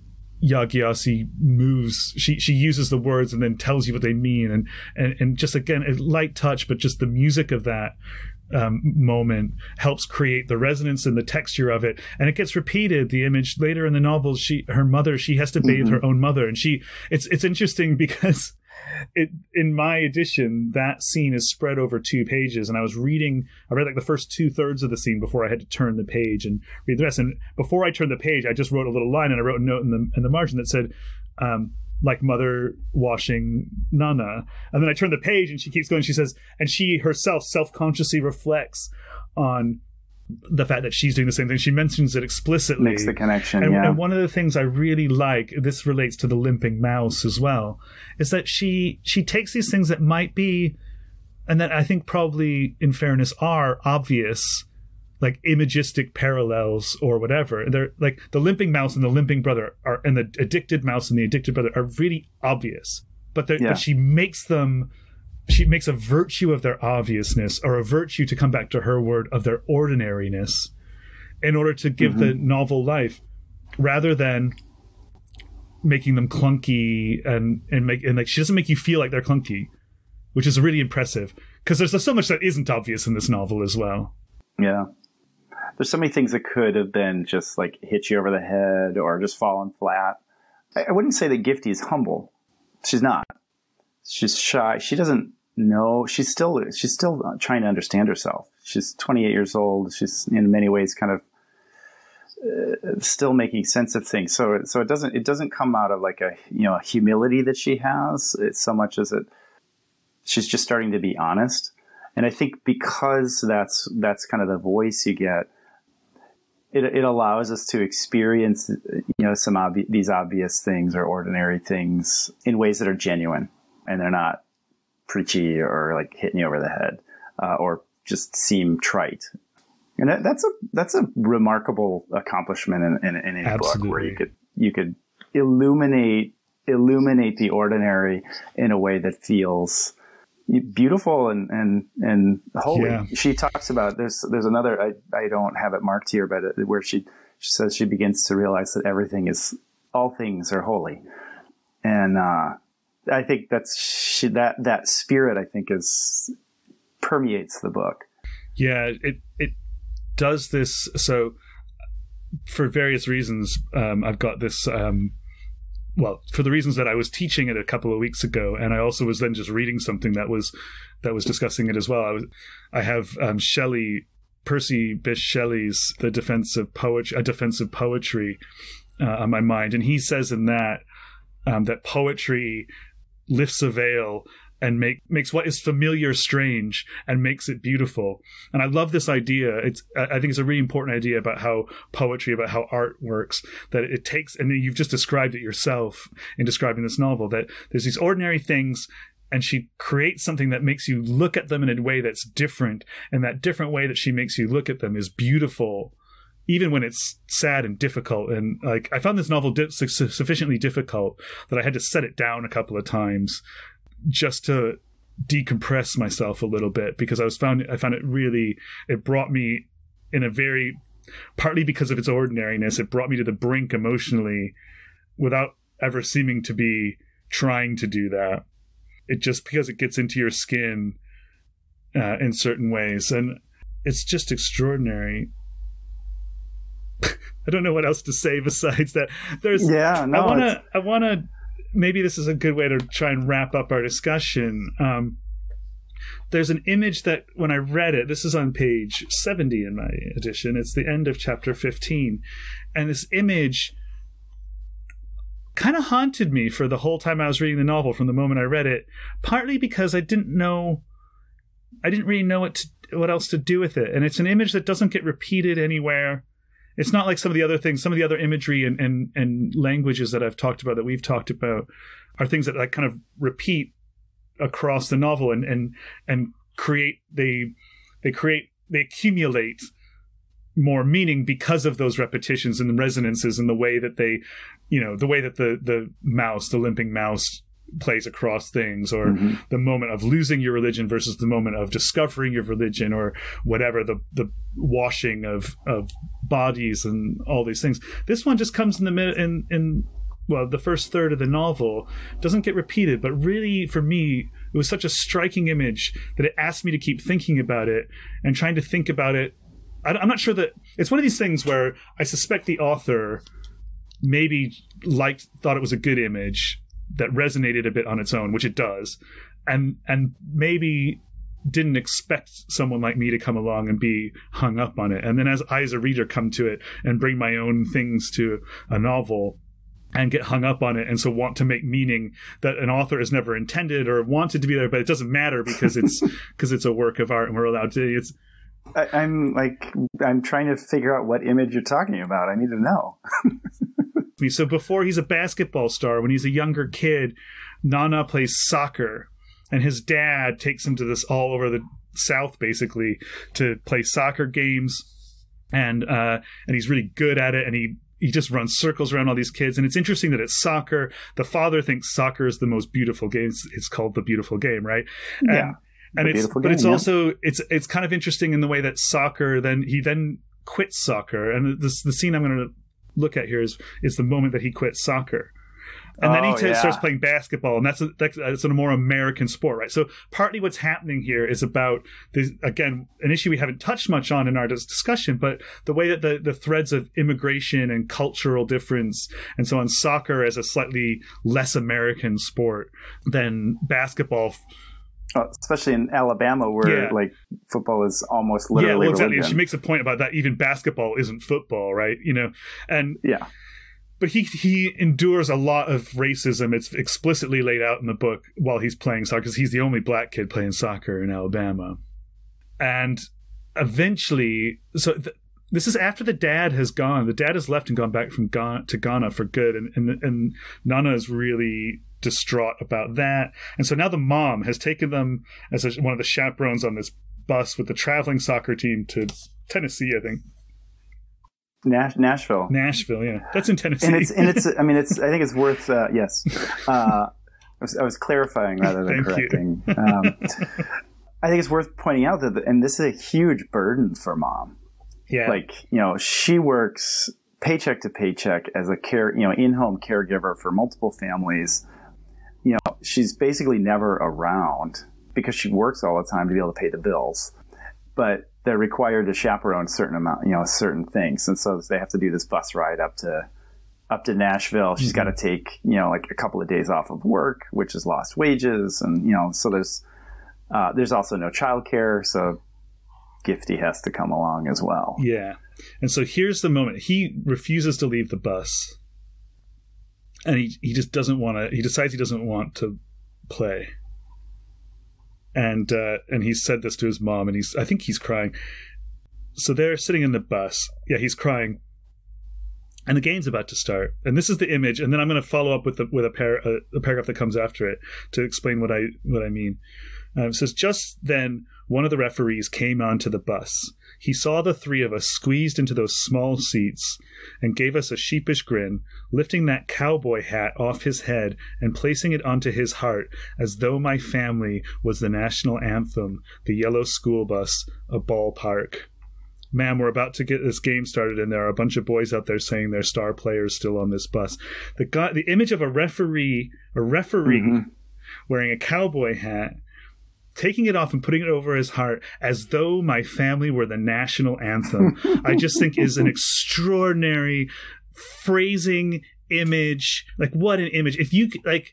A: Yaa Gyasi moves, she she uses the words and then tells you what they mean, and and, and just again a light touch, but just the music of that um, moment helps create the resonance and the texture of it, and it gets repeated. The image later in the novel, she her mother she has to bathe mm-hmm. her own mother, and she it's it's interesting because it in my edition that scene is spread over two pages, and I was reading I read like the first two thirds of the scene before I had to turn the page and read the rest, and before I turned the page I just wrote a little line, and I wrote a note in the in the margin that said um like mother washing Nana, and then I turned the page and she keeps going, she says, and she herself self-consciously reflects on the fact that she's doing the same thing. She mentions it explicitly,
B: makes the connection.
A: and,
B: yeah.
A: and one of the things I really like, this relates to the limping mouse as well, is that she she takes these things that might be, and that I think probably in fairness are obvious, like imagistic parallels or whatever. They're like the limping mouse and the limping brother are, and the addicted mouse and the addicted brother are really obvious, but, yeah. but she makes them she makes a virtue of their obviousness, or a virtue, to come back to her word, of their ordinariness, in order to give mm-hmm. the novel life, rather than making them clunky and and make and like she doesn't make you feel like they're clunky, which is really impressive, because there's so much that isn't obvious in this novel as well.
B: Yeah. There's so many things that could have been just like hit you over the head or just fallen flat. I, I wouldn't say that Gifty is humble. She's not. She's shy. She doesn't know. She's still she's still trying to understand herself. She's twenty-eight years old. She's in many ways kind of uh, still making sense of things. So so it doesn't it doesn't come out of like a you know humility that she has. It's so much as it she's just starting to be honest. And I think because that's that's kind of the voice you get, it it allows us to experience, you know, some obvi- these obvious things or ordinary things in ways that are genuine, and they're not preachy or like hitting you over the head uh, or just seem trite. And that, that's a that's a remarkable accomplishment in, in, in a
A: Absolutely.
B: book where you could you could illuminate illuminate the ordinary in a way that feels beautiful and and and holy.
A: Yeah.
B: She talks about there's there's another I, I don't have it marked here, but it, where she she says she begins to realize that everything is all things are holy, and uh, I think that's she, that that spirit I think is permeates the book.
A: Yeah, it it does this. So for various reasons, um, I've got this. Um, Well, for the reasons that I was teaching it a couple of weeks ago, and I also was then just reading something that was that was discussing it as well. I was, I have um, Shelley, Percy Bysshe Shelley's "The Defense of Poetry," a defense of poetry, uh, on my mind, and he says in that um, that poetry lifts a veil and make makes what is familiar strange and makes it beautiful. And I love this idea. It's I think it's a really important idea about how poetry, about how art works, that it takes, and you've just described it yourself in describing this novel, that there's these ordinary things and she creates something that makes you look at them in a way that's different. And that different way that she makes you look at them is beautiful, even when it's sad and difficult. And like, I found this novel di- sufficiently difficult that I had to set it down a couple of times just to decompress myself a little bit, because I was found I found it really it brought me in a very, partly because of its ordinariness, it brought me to the brink emotionally without ever seeming to be trying to do that. It just, because it gets into your skin uh, in certain ways, and it's just extraordinary. I don't know what else to say besides that. There's
B: yeah no,
A: I want to I want to maybe this is a good way to try and wrap up our discussion. Um, there's an image that when I read it, this is on page seventy in my edition, it's the end of chapter fifteen. And this image kind of haunted me for the whole time I was reading the novel, from the moment I read it, partly because I didn't know, I didn't really know what to, what else to do with it. And it's an image that doesn't get repeated anywhere. It's not like some of the other things, some of the other imagery and, and, and languages that I've talked about, that we've talked about, are things that I kind of repeat across the novel and, and, and create, they, they create, they accumulate more meaning because of those repetitions and the resonances and the way that they, you know, the way that the, the mouse, the limping mouse plays across things, or mm-hmm. the moment of losing your religion versus the moment of discovering your religion, or whatever, the the washing of of bodies and all these things. This one just comes in the mid in in well the first third of the novel, doesn't get repeated, but really for me it was such a striking image that it asked me to keep thinking about it and trying to think about it. I, I'm not sure that it's one of these things where I suspect the author maybe liked thought it was a good image that resonated a bit on its own, which it does, and and maybe didn't expect someone like me to come along and be hung up on it. And then as I, as a reader, come to it and bring my own things to a novel and get hung up on it, and so want to make meaning that an author has never intended or wanted to be there, but it doesn't matter because it's because it's a work of art and we're allowed to. It's
B: I, I'm like I'm trying to figure out what image you're talking about. I need to know.
A: So before he's a basketball star, when he's a younger kid, Nana plays soccer, and his dad takes him to this all over the South, basically, to play soccer games, and uh, and he's really good at it, and he he just runs circles around all these kids. And it's interesting that it's soccer. The father thinks soccer is the most beautiful game. It's, it's called the beautiful game, right? And,
B: yeah.
A: And it's
B: game,
A: but it's
B: yeah.
A: also it's it's kind of interesting in the way that soccer then he then quits soccer, and this the scene I'm going to look at here is is the moment that he quits soccer, and oh, then he t-
B: yeah. starts
A: playing basketball, and that's a, that's, that's a more American sport, right? So partly what's happening here is about this, again, an issue we haven't touched much on in our discussion, but the way that the, the threads of immigration and cultural difference and so on, soccer as a slightly less American sport than basketball.
B: Oh, especially in Alabama, where yeah. like football is almost literally
A: yeah, well, exactly.
B: religion.
A: She makes a point about that. Even basketball isn't football, right? You know, and
B: yeah.
A: But he he endures a lot of racism. It's explicitly laid out in the book while he's playing soccer, because he's the only black kid playing soccer in Alabama. and eventually, so th- this is after the dad has gone. The dad has left and gone back from Ghana to Ghana for good, and and, and Nana is really distraught about that. And so now the mom has taken them as a, one of the chaperones on this bus with the traveling soccer team to Tennessee, I think.
B: Nash- Nashville.
A: Nashville, yeah, that's in Tennessee.
B: And it's and it's. I mean, it's. I think it's worth. Uh, yes, uh, I, was, I was clarifying rather than
A: Thank
B: correcting. Um, I think it's worth pointing out that, the, and this is a huge burden for mom.
A: Yeah.
B: Like, you know, she works paycheck to paycheck as a care, you know, in-home caregiver for multiple families. You know, she's basically never around because she works all the time to be able to pay the bills. But they're required to chaperone a certain amount, you know, certain things. And so they have to do this bus ride up to up to Nashville. She's mm-hmm. got to take, you know, like a couple of days off of work, which is lost wages. And, you know, so there's uh, there's also no childcare. So Gifty has to come along as well.
A: Yeah. And so here's the moment. He refuses to leave the bus. And he, he just doesn't want to, he decides he doesn't want to play. And uh, and he said this to his mom, and he's I think he's crying. So they're sitting in the bus. Yeah, he's crying. And the game's about to start. And this is the image. And then I'm going to follow up with the, with a, par- a, a paragraph that comes after it to explain what I what I mean. Um, it says, just then, one of the referees came onto the bus. He saw the three of us squeezed into those small seats and gave us a sheepish grin, lifting that cowboy hat off his head and placing it onto his heart as though my family was the national anthem, the yellow school bus, a ballpark. Ma'am, we're about to get this game started, and there are a bunch of boys out there saying they're star players still on this bus. The guy, the image of a referee, a referee mm-hmm. wearing a cowboy hat, taking it off and putting it over his heart as though my family were the national anthem, I just think is an extraordinary phrasing image. Like, what an image. If you, like,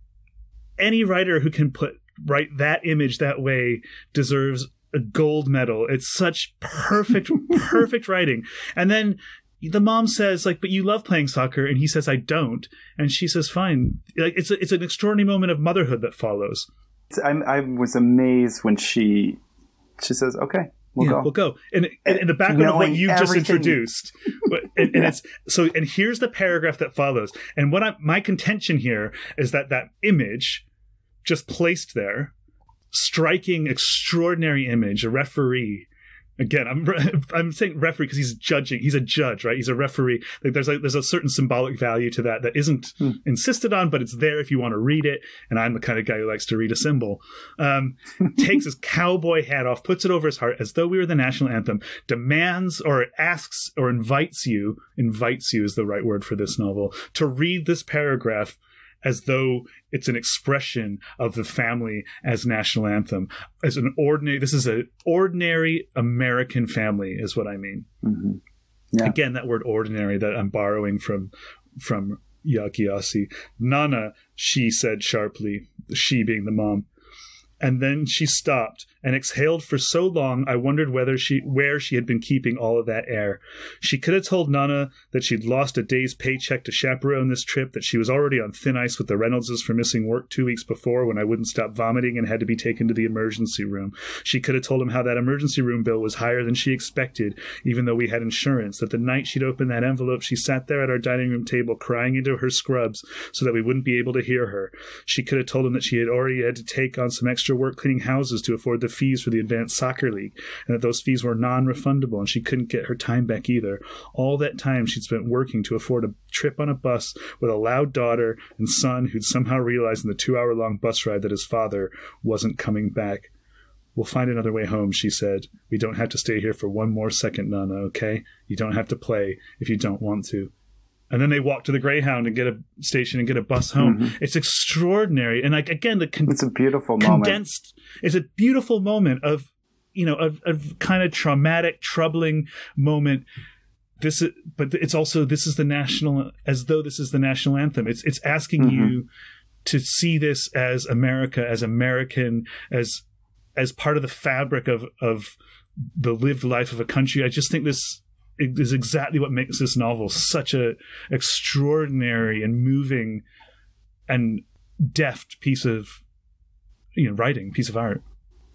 A: any writer who can put, write that image that way deserves a gold medal. It's such perfect, perfect writing. And then the mom says, like, but you love playing soccer. And he says, I don't. And she says, fine. Like, it's a, it's an extraordinary moment of motherhood that follows.
B: I, I was amazed when she she says, "Okay, we'll
A: yeah,
B: go.
A: We'll go." And in the background of what you've everything. just introduced, but, and, and yeah. it's so. And here's the paragraph that follows. And what I, my contention here is that that image, just placed there, striking, extraordinary image, a referee. Again, I'm I'm saying referee because he's judging. He's a judge, right? He's a referee. Like there's like there's a certain symbolic value to that that isn't hmm. insisted on, but it's there if you want to read it. And I'm the kind of guy who likes to read a symbol. Um, takes his cowboy hat off, puts it over his heart as though we were the national anthem. Demands or asks or invites you. Invites you is the right word for this novel to read this paragraph as though it's an expression of the family as national anthem, as an ordinary. This is an ordinary American family, is what I mean. Mm-hmm. Yeah. Again, that word "ordinary" that I'm borrowing from from Yagyasi. Nana, she said sharply, she being the mom. And then she stopped and exhaled for so long I wondered whether she where she had been keeping all of that air. She could have told Nana that she'd lost a day's paycheck to chaperone this trip, that she was already on thin ice with the Reynoldses for missing work two weeks before when I wouldn't stop vomiting and had to be taken to the emergency room. She could have told him how that emergency room bill was higher than she expected, even though we had insurance, that the night she'd opened that envelope she sat there at our dining room table crying into her scrubs so that we wouldn't be able to hear her. She could have told him that she had already had to take on some extra work cleaning houses to afford the fees for the advanced soccer league, and that those fees were non-refundable and she couldn't get her time back either. All that time she'd spent working to afford a trip on a bus with a loud daughter and son who'd somehow realized in the two-hour-long bus ride that his father wasn't coming back. We'll find another way home, she said. We don't have to stay here for one more second, Nana, okay? You don't have to play if you don't want to. And then they walk to the Greyhound and get a station and get a bus home. Mm-hmm. It's extraordinary. And like, again, the con-
B: it's a beautiful
A: condensed,
B: moment.
A: It's a beautiful moment of, you know, of, of kind of traumatic, troubling moment. This is, but it's also, this is the national, as though this is the national anthem. It's, it's asking mm-hmm. you to see this as America, as American, as, as part of the fabric of, of the lived life of a country. I just think this is exactly what makes this novel such a extraordinary and moving and deft piece of, you know, writing, piece of art.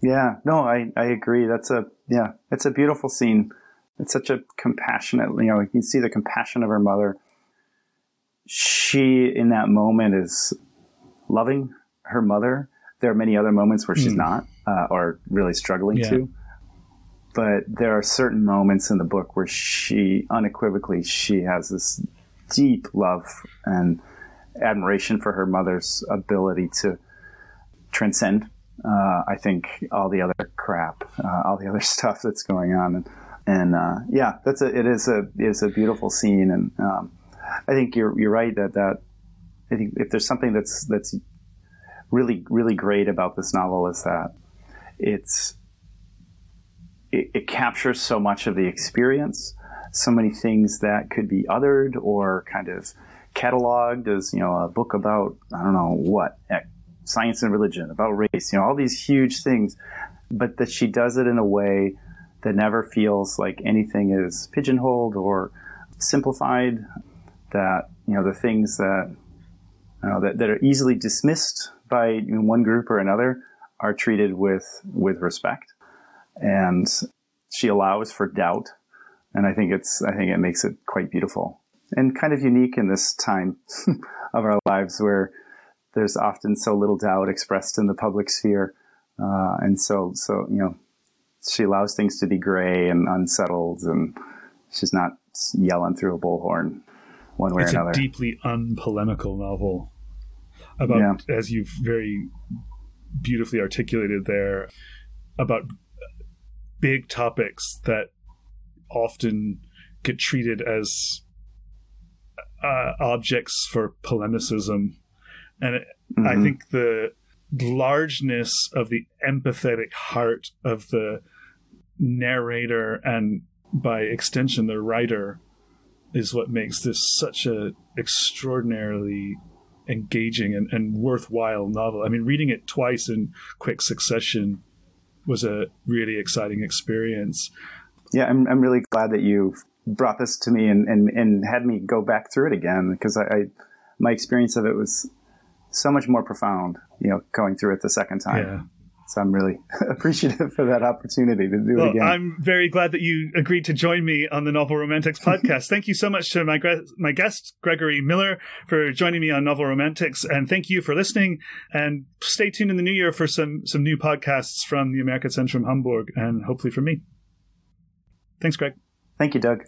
B: Yeah, no, I, I agree. That's a, yeah, it's a beautiful scene. It's such a compassionate, you know, you can see the compassion of her mother. She, in that moment, is loving her mother. There are many other moments where she's mm. not, uh, or really struggling yeah. to. But there are certain moments in the book where she, unequivocally, she has this deep love and admiration for her mother's ability to transcend, uh, I think, all the other crap, uh, all the other stuff that's going on. And, and uh, yeah, that's a, it is a, it is a beautiful scene. And um, I think you're, you're right that, that, I think if there's something that's, that's really, really great about this novel is that it's, it, it captures so much of the experience, so many things that could be othered or kind of cataloged as, you know, a book about, I don't know what, science and religion, about race, you know, all these huge things, but that she does it in a way that never feels like anything is pigeonholed or simplified, that, you know, the things that, you know, that, that are easily dismissed by, you know, one group or another are treated with, with respect. And she allows for doubt. And I think it's, I think it makes it quite beautiful and kind of unique in this time of our lives where there's often so little doubt expressed in the public sphere. Uh, and so, so, you know, she allows things to be gray and unsettled, and she's not yelling through a bullhorn one way
A: it's
B: or another.
A: It's a deeply unpolemical novel about, yeah. as you've very beautifully articulated there, about big topics that often get treated as uh, objects for polemicism. And it, mm-hmm. I think the largeness of the empathetic heart of the narrator and by extension the writer is what makes this such a extraordinarily engaging and, and worthwhile novel. I mean, reading it twice in quick succession was a really exciting experience.
B: Yeah, I'm I'm really glad that you brought this to me and, and, and had me go back through it again, because I, I my experience of it was so much more profound, you know, going through it the second time.
A: Yeah.
B: So I'm really appreciative for that opportunity to do
A: well,
B: it again.
A: I'm very glad that you agreed to join me on the Novel Romantics podcast. Thank you so much to my my guest, Gregory Miller, for joining me on Novel Romantics. And thank you for listening. And stay tuned in the new year for some, some new podcasts from the Amerika-Zentrum Hamburg and hopefully from me. Thanks, Greg.
B: Thank you, Doug.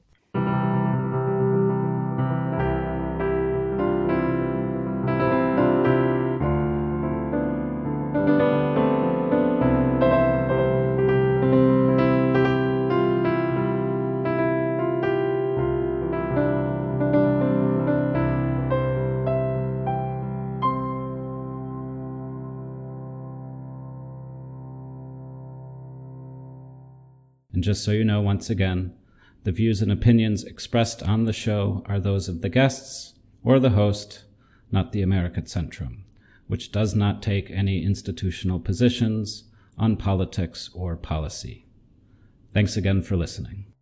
C: And just so you know, once again, the views and opinions expressed on the show are those of the guests or the host, not the Amerika-Zentrum, which does not take any institutional positions on politics or policy. Thanks again for listening.